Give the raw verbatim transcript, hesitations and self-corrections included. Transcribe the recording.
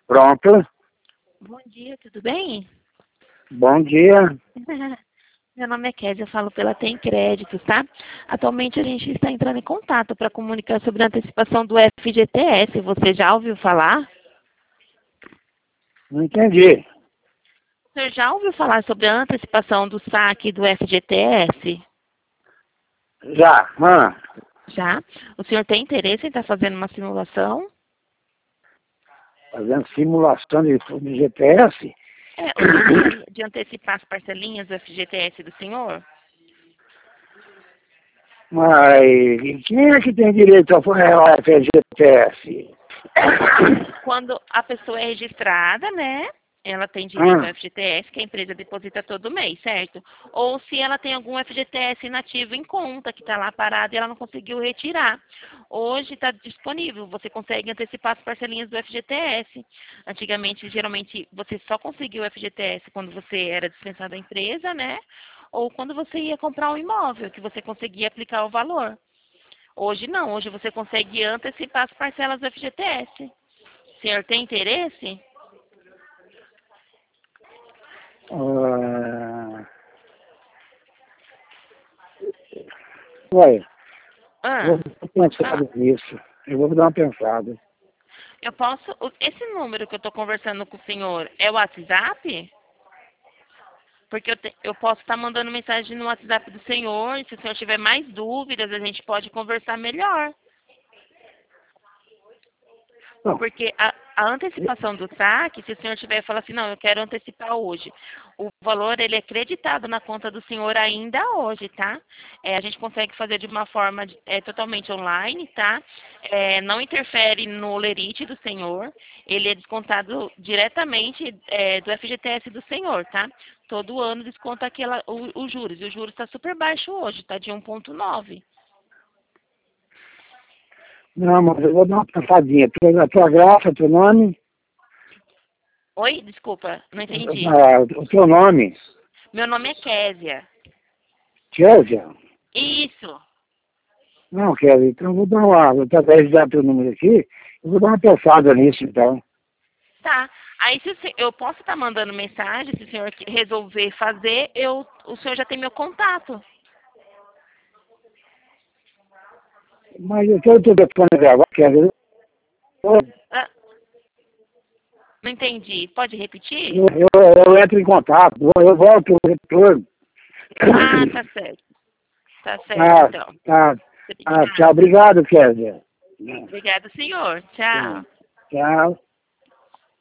Pronto. Bom dia, tudo bem? Bom dia. Meu nome é Kézia, eu falo pela Tem Créditos, tá? Atualmente a gente está entrando em contato para comunicar sobre a antecipação do F G T S. Você já ouviu falar? Não entendi. O senhor já ouviu falar sobre a antecipação do saque do F G T S? Já. Ah, Já? O senhor tem interesse em estar fazendo uma simulação? fazendo simulação de, de G P S? É, o senhor gostaria de antecipar as parcelinhas do F G T S do senhor? Mas quem é que tem direito ao F G T S? Quando a pessoa é registrada, né? Ela tem direito ao Ah, F G T S, que a empresa deposita todo mês, certo? Ou se ela tem algum F G T S inativo em conta, que está lá parado e ela não conseguiu retirar. Hoje está disponível, você consegue antecipar as parcelinhas do F G T S. Antigamente, geralmente, você só conseguiu o F G T S quando você era dispensado da empresa, né? Ou quando você ia comprar um imóvel, que você conseguia aplicar o valor. Hoje não, hoje você consegue antecipar as parcelas do F G T S. O senhor tem interesse? ah, olha, Ah, eu vou pensar ah, nisso. Eu vou dar uma pensada. eu posso. o- Esse número que eu estou conversando com o senhor é o WhatsApp? Porque eu, te- eu posso estar mandando mensagem no WhatsApp do senhor. E se o senhor tiver mais dúvidas, a gente pode conversar melhor. Não, Porque a, a antecipação do saque, se o senhor tiver e falar assim, não, eu quero antecipar hoje, o valor ele é creditado na conta do senhor ainda hoje, tá? É, a gente consegue fazer de uma forma é, totalmente online, tá? É, não interfere no lerite do senhor, ele é descontado diretamente é, do F G T S do senhor, tá? Todo ano desconta aquela, o, os juros, e o juros está super baixo hoje, tá de um ponto nove. não, mas eu vou dar uma pensadinha. Tu- A tua graça, teu nome? Oi, desculpa, não entendi. Ah, o teu nome? Meu nome é Késia. Kézia? Isso, Não, Kézia, então eu vou dar uma, vou através de dar teu número aqui, eu vou dar uma pensada nisso, então. tá. Aí se o se- eu posso estar mandando mensagem, se o senhor que- resolver fazer, eu, o senhor já tem meu contato. Mas eu tenho o telefone gravado, Kézia. Eu, Ah, não entendi. Pode repetir? eu, eu, eu entro em contato, eu, eu volto o retorno. Ah, tá certo. Tá certo, Ah, então. tá. Ah, tchau, Obrigada. obrigado, Kézia. Obrigada, senhor. Tchau. Tchau. Tchau.